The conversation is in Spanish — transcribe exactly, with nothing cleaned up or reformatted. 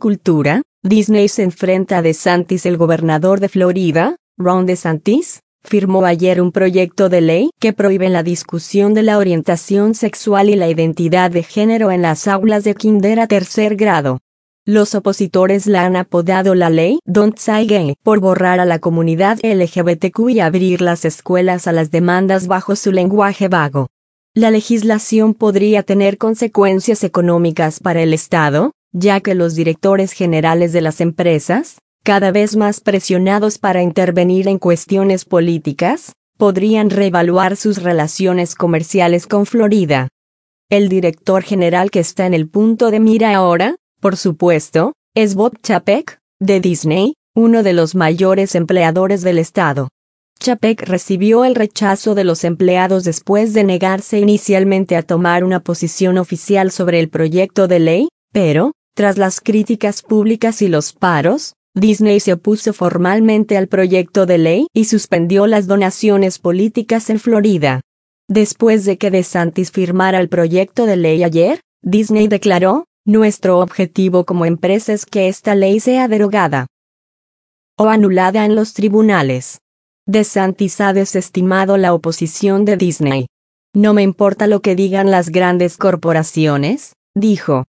Cultura, Disney se enfrenta a DeSantis. El gobernador de Florida, Ron DeSantis, firmó ayer un proyecto de ley que prohíbe la discusión de la orientación sexual y la identidad de género en las aulas de kinder a tercer grado. Los opositores la han apodado la ley Don't Say Gay por borrar a la comunidad L G B T Q y abrir las escuelas a las demandas bajo su lenguaje vago. La legislación podría tener consecuencias económicas para el Estado, ya que los directores generales de las empresas, cada vez más presionados para intervenir en cuestiones políticas, podrían reevaluar sus relaciones comerciales con Florida. El director general que está en el punto de mira ahora, por supuesto, es Bob Chapek, de Disney, uno de los mayores empleadores del estado. Chapek recibió el rechazo de los empleados después de negarse inicialmente a tomar una posición oficial sobre el proyecto de ley, pero, tras las críticas públicas y los paros, Disney se opuso formalmente al proyecto de ley y suspendió las donaciones políticas en Florida. Después de que DeSantis firmara el proyecto de ley ayer, Disney declaró: "Nuestro objetivo como empresa es que esta ley sea derogada o anulada en los tribunales". DeSantis ha desestimado la oposición de Disney. "No me importa lo que digan las grandes corporaciones", dijo.